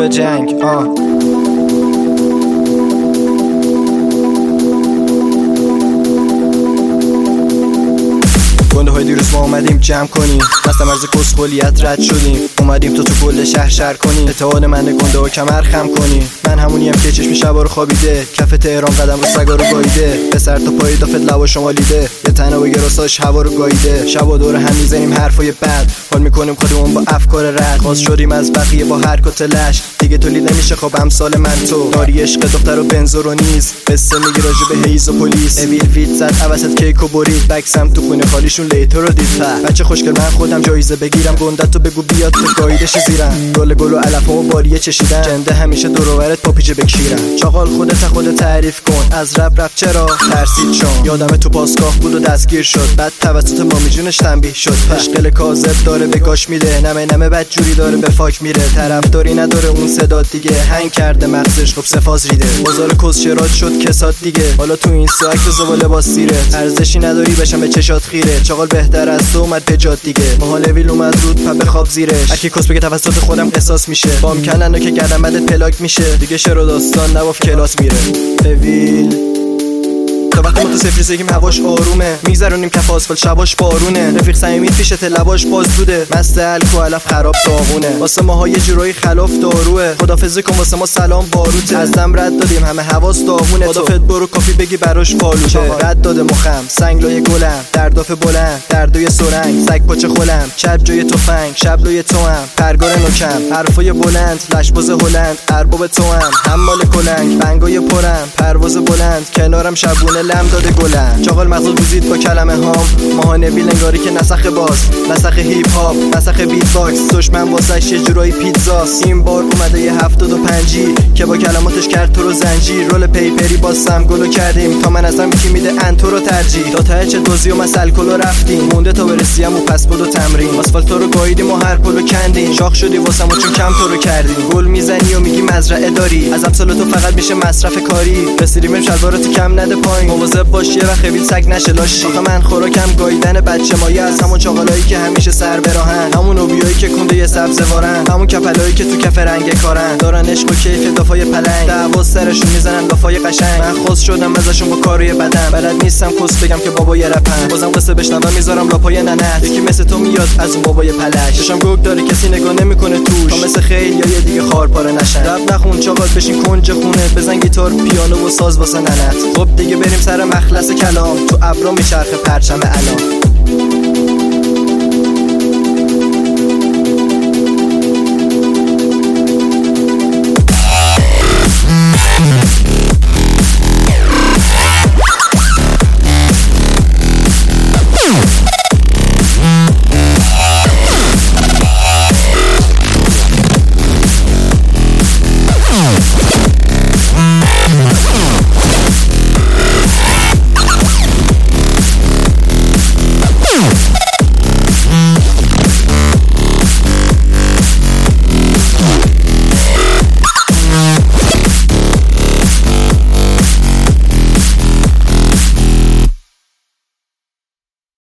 شروع جنگ. گنده های دیروز ما اومدیم جمع کنیم، دست مرز کسخولیت رد شدیم، اومدیم تو کل شهر کنیم، اتحاد من گنده ها کمر خم کنیم. من همونیم که چشم شبا رو خوابیده، کف تهران قدم رو سگا رو گاییده، به سر تا پای دافت لبا شمالیده، یه تنها گراساش هوا رو گاییده. شبا دور هم میزنیم حرفای بد، حال میکنیم خودمون با افکار رد، خواست شدیم از بقیه با حرکت لش، دیگه تولید نمیشه خب امثال من تو. داری عشق دختر و بنزور و نیز قصه میگی راجع به هیز و پلیس، اویل فیت زد عوضت کیک و برید، بکسم تو خونه خالیشون لیتر رو دید. بچه خوشگل من خودم جایزه بگیرم، گندت تو بگو بیاد تو گاییدش زیرم، گل و علفا و باریه چشیدن، جنده همیشه دور و برت پاپیجه بکشیرم. چاقال خودت تعریف کن، از رب چرا ترسید چون یادم تو پاسگاه بود و دستگیر شد، بعد توسط مامی جونش تنبیه شد. عشق کاذب داره به گاش میده، نمه بد جوری داره به فاک میره، طرفداری نداره اون صدا دیگه، هنگ کرده مغزش خب سفاز ریده، بازار کسچرات شد کسات دیگه، حالا تو این ساعت تو زباله با سیرت، ارزشی نداری بشم به چشات خیره، چاقال بهتر از تو اومد به جات دیگه، محال ویل اومد رود پا بخواب زیرش، اکی کس بگه توسط خودم قصاص میشه، بام کنن که گردم بعد پلاک میشه، دیگه شعر و داستان نواف کلاس میره. اویل تا وقتی ما تو سفری سگیم هواش آرومه، میگذرونیم کف آسفالت شباش بارونه، رفیق صمیمیت پیشت لباش باز دوده، مست الکو علف خراب داغونه، واسه ماها یه جورایی خلاف داروه، خدافظی کن واسه ما سلام باروته، از دم رد دادیم همه حواس داغونه، خدافظ برو کافی بگی براش پالوته، رد داده مخم سنگلای گلم، درداف بلند دردوی سرنگ، سگ پاچه خولم چپ جای تفنگ، شب لوی توام پرگار نوکم، حرفای بلند لشباز هلند، ارباب توام حمال کلنگ، بنگای پرم پرواز بلند، کنارم شبونه لم داده گلن، چاقال مغز گوزید با کلمه هام، ماها نبیل انگاری که نسخ باز، نسخ هیپ هاپ، نسخ بیت باکس، دشمن واسش یه جورایی پیتزاست، این بار اومده یه 75 که با کلماتش کرد تو رو زنجیر، رول پیپری با سمگلو کردیم، تا من ازم کی میده انتو رو ترجیح، تا ته چه دوزی و مسل کلو رفتیم، مونده تا برسیم و پس بدو تمرین، آسفالت رو گاییدیم و هر پلو کندیم، شاخ شدی واسمون چون کم تو رو کردیم، گل میزنی و میگی مزرعه داری، از امسال تو فقط میشه مصرف کاری، رسیدیم شلواراتو کم نده پایین، مواظب باش یه وقت خیلی سگ نشه لاشی، آخه من خوراکم گاییدن بچه مایه، از همون چاقالایی که همیشه سر براهن، همون اوبیایی که کنده یه سبزه وارن، همون کپلایی که تو کف رنگ کارن، دارن عشق و کیف دافای پلنگ، دعوا سرشون میزنن لافای قشنگ، من خاص شدم ازشون با کاروی بدن، بلد نیستم کس بگم که بابای رپن، بازم قصه بشنوم میذارم لاپای ننت، یکی مثل تو میاد از اون بابای پلش، چشم گوگ داره کسی نگاه نمیکنه توش، تا مثل خیل یا یه دیگه خارپاره نشن، رپ نخون چاقال بشین کنج خونه، بزن گیتار پیانو و ساز واسه ننت، خب دیگه بریم سر مخلص کلام، تو ابرا میچرخه پرچم الان.